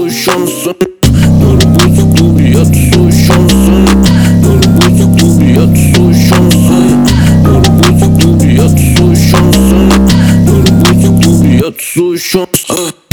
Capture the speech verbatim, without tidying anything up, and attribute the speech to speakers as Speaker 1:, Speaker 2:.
Speaker 1: шансон. На работе в клубе я тусую шансон. На работе в клубе я тусую шансон. На работе в клубе я тусую шансон. На работе в клубе я тусую шансон.